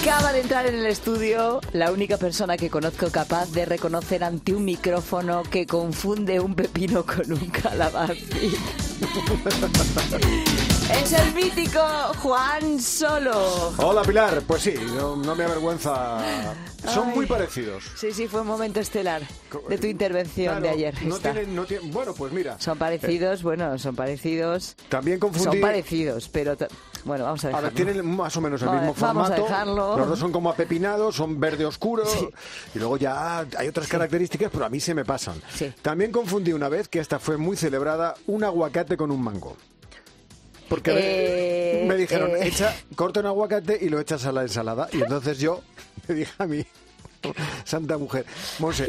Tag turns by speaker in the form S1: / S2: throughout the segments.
S1: Acaba de entrar en el estudio la única persona que conozco capaz de reconocer ante un micrófono que confunde un pepino con un calabacín. Es el mítico Juan Solo.
S2: Hola, Pilar. Pues sí, no me avergüenza. Son muy parecidos.
S1: Sí, fue un momento estelar de tu intervención de ayer.
S2: Bueno, pues mira.
S1: Son parecidos, son parecidos.
S2: También confundí.
S1: Son parecidos, pero bueno, vamos a dejarlo.
S2: A ver, tienen más o menos el mismo formato.
S1: Vamos a dejarlo.
S2: Los dos son como apepinados, son verde oscuro. Sí. Y luego ya hay otras características, pero a mí se me pasan.
S1: Sí.
S2: También confundí una vez, que esta fue muy celebrada, un aguacate con un mango. Porque me dijeron, corta un aguacate y lo echas a la ensalada. Y entonces yo me dije a mí, santa mujer, Monse,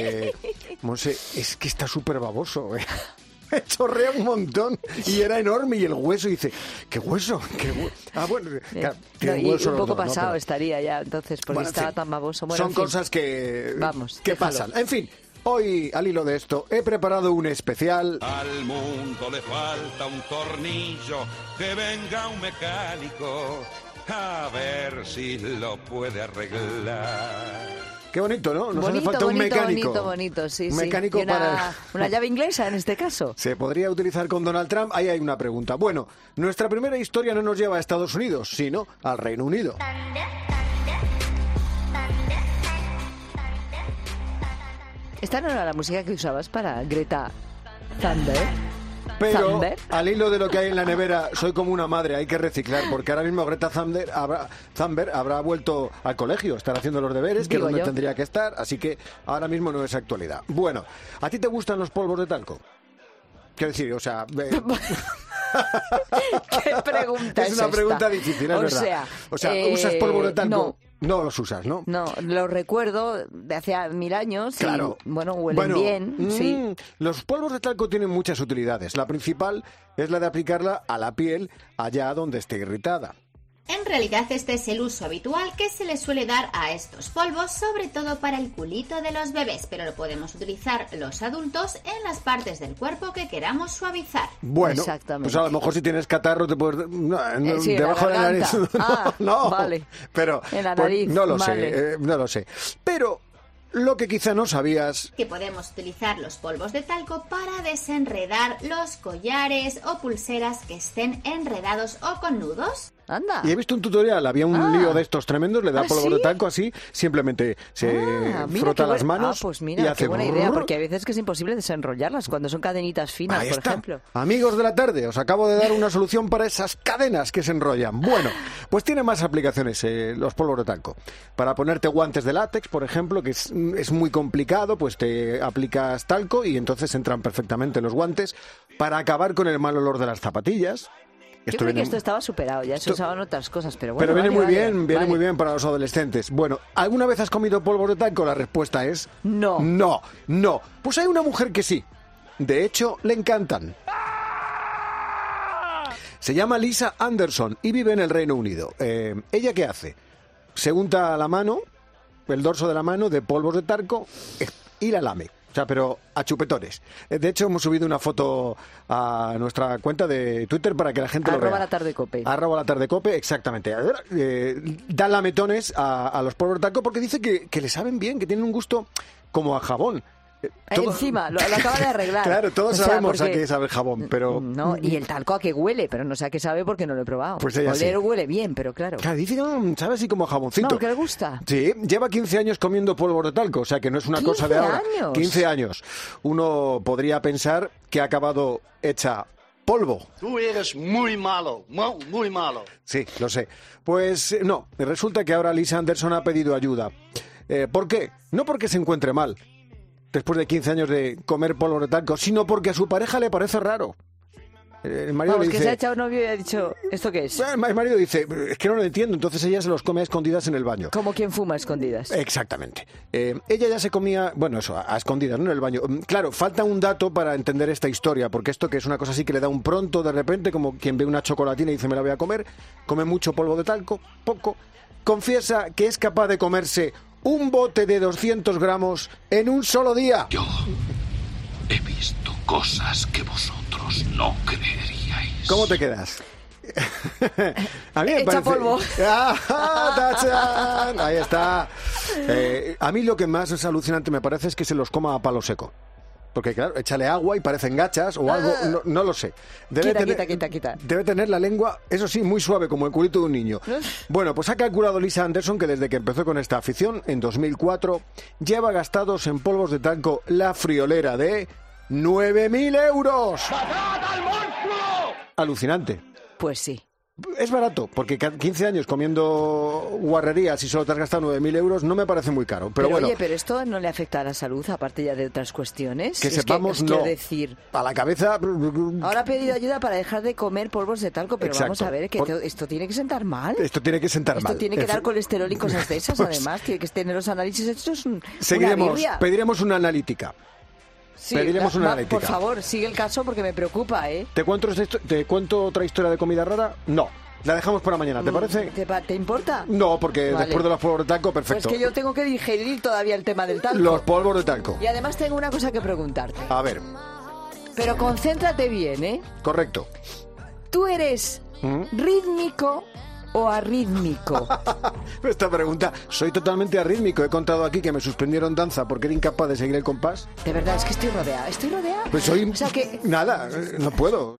S2: es que está súper baboso. Me chorrea un montón y era enorme. Y el hueso, dice, ¿qué hueso? Ah, bueno, claro, tiene un hueso
S1: un poco
S2: los dos,
S1: pasado
S2: ¿no? Pero
S1: estaría ya, entonces, porque estaba tan baboso. Bueno,
S2: son cosas que
S1: déjalo.
S2: pasan. En fin. Hoy, al hilo de esto, he preparado un especial.
S3: Al mundo le falta un tornillo, que venga un mecánico a ver si lo puede arreglar.
S2: Qué bonito, ¿no? Nos hace falta un mecánico.
S1: Bonito, sí.
S2: Un mecánico
S1: y una llave inglesa en este caso.
S2: Se podría utilizar con Donald Trump. Ahí hay una pregunta. Bueno, nuestra primera historia no nos lleva a Estados Unidos, sino al Reino Unido.
S1: Esta no era la música que usabas para Greta Thunberg.
S2: Pero al hilo de lo que hay en la nevera, soy como una madre, hay que reciclar, porque ahora mismo Greta Thunberg habrá vuelto al colegio, estar haciendo los deberes, que es donde tendría que estar, así que ahora mismo no es actualidad. Bueno, ¿a ti te gustan los polvos de talco? Quiero decir, o sea...
S1: ¿Qué pregunta
S2: es una pregunta difícil, es verdad. O sea, ¿usas polvos de talco? No los usas, ¿no?
S1: No, los recuerdo de hace 1000 años.
S2: Claro.
S1: Y, huelen bien, sí.
S2: Los polvos de talco tienen muchas utilidades. La principal es la de aplicarla a la piel allá donde esté irritada.
S4: En realidad este es el uso habitual que se le suele dar a estos polvos, sobre todo para el culito de los bebés, pero lo podemos utilizar los adultos en las partes del cuerpo que queramos suavizar.
S2: Bueno, pues a lo mejor si tienes catarro te puedes... debajo de la nariz. No,
S1: vale.
S2: Pero
S1: en la nariz,
S2: no lo
S1: vale.
S2: sé, no lo sé. Pero... lo que quizá no sabías...
S4: que podemos utilizar los polvos de talco para desenredar los collares o pulseras que estén enredados o con nudos.
S1: Anda.
S2: Y he visto un tutorial, había un lío de estos tremendos, le da polvo de talco así, simplemente se frota las manos
S1: pues mira,
S2: y hace...
S1: qué buena idea, porque hay veces que es imposible desenrollarlas cuando son cadenitas finas,
S2: Ahí
S1: por
S2: está.
S1: ejemplo.
S2: Amigos de la tarde, os acabo de dar una solución para esas cadenas que se enrollan. Bueno, pues tiene más aplicaciones los polvos de talco. Para ponerte guantes de látex, por ejemplo, que es muy complicado, pues te aplicas talco y entonces entran perfectamente los guantes. Para acabar con el mal olor de las zapatillas.
S1: Yo creo que esto estaba superado, ya se usaban otras cosas, pero bueno.
S2: Pero viene muy bien para los adolescentes. Bueno, ¿alguna vez has comido polvos de talco? La respuesta es...
S1: No.
S2: No. Pues hay una mujer que sí. De hecho, le encantan. Se llama Lisa Anderson y vive en el Reino Unido. ¿Ella qué hace? Se unta la mano, el dorso de la mano, de polvos de talco y la lame. O sea, pero a chupetones. De hecho, hemos subido una foto a nuestra cuenta de Twitter para que la gente lo vea.
S1: @latardecope.
S2: @latardecope, exactamente. Da lametones a los polvos de talco porque dice que le saben bien, que tienen un gusto como a jabón.
S1: Encima, lo acaba de arreglar.
S2: Claro, todos sabemos a qué sabe el jabón, pero...
S1: No, y el talco a qué huele, pero no sé a qué sabe porque no lo he probado.
S2: Pues ella
S1: Oler
S2: sí.
S1: huele bien, pero claro.
S2: Claro, dice que sabe así como a jaboncito.
S1: No, que le gusta.
S2: Sí, lleva 15 años comiendo polvos de talco, o sea que no es una cosa de ahora. 15 años. Uno podría pensar que ha acabado hecha polvo.
S5: Tú eres muy malo, muy malo.
S2: Sí, lo sé. Pues no, resulta que ahora Lisa Anderson ha pedido ayuda. ¿Por qué? No porque se encuentre mal, después de 15 años de comer polvo de talco, sino porque a su pareja le parece raro. El marido le dice,
S1: que se ha echado novio y ha dicho, ¿esto qué es?
S2: El marido dice, es que no lo entiendo, entonces ella se los come a escondidas en el baño.
S1: Como quien fuma a escondidas.
S2: Exactamente. Ella ya se comía, bueno, eso, a escondidas, ¿no? En el baño. Claro, falta un dato para entender esta historia, porque esto que es una cosa así que le da un pronto de repente, como quien ve una chocolatina y dice, me la voy a comer, come mucho polvo de talco, poco, confiesa que es capaz de comerse un bote de 200 gramos en un solo día.
S6: Yo he visto cosas que vosotros no creeríais.
S2: ¿Cómo te quedas? A mí me
S1: Echa
S2: parece...
S1: polvo.
S2: ¡Ah, tachán! Ahí está. A mí lo que más es alucinante me parece es que se los coma a palo seco. Porque claro, échale agua y parecen gachas o algo, no lo sé.
S1: Quita.
S2: Debe tener la lengua, eso sí, muy suave, como el culito de un niño. Bueno, pues ha calculado Lisa Anderson que desde que empezó con esta afición, en 2004, lleva gastados en polvos de talco la friolera de 9.000 euros. Alucinante.
S1: Pues sí.
S2: Es barato, porque 15 años comiendo guarrerías y solo te has gastado 9.000 euros no me parece muy caro. Pero bueno,
S1: oye, pero esto no le afecta a la salud, aparte ya de otras cuestiones.
S2: que
S1: Es
S2: sepamos,
S1: es
S2: no.
S1: quiero decir,
S2: A la cabeza...
S1: ahora ha pedido ayuda para dejar de comer polvos de talco, pero
S2: Exacto.
S1: vamos a ver, que esto tiene que sentar mal.
S2: Esto tiene que sentar mal.
S1: Esto tiene que dar colesterol y cosas de esas,
S2: Pues,
S1: además. Tiene que tener los análisis hechos. Una
S2: Seguiremos,
S1: birria.
S2: pediremos una analítica.
S1: Sí,
S2: pediremos una analítica.
S1: Por favor, sigue el caso porque me preocupa, ¿eh?
S2: ¿Te cuento otra historia de comida rara? No. La dejamos para mañana, ¿te parece?
S1: ¿Te importa?
S2: No, porque
S1: Vale.
S2: después de los polvos de talco, perfecto.
S1: Pues que yo tengo que digerir todavía el tema del talco.
S2: Los polvos de talco.
S1: Y además tengo una cosa que preguntarte.
S2: A ver,
S1: Pero concéntrate bien, ¿eh?
S2: correcto.
S1: ¿Tú eres rítmico o arrítmico?
S2: Esta pregunta, soy totalmente arrítmico. He contado aquí que me suspendieron danza porque era incapaz de seguir el compás.
S1: De verdad, es que estoy rodeada.
S2: Pues soy...
S1: O sea que...
S2: Nada, no puedo.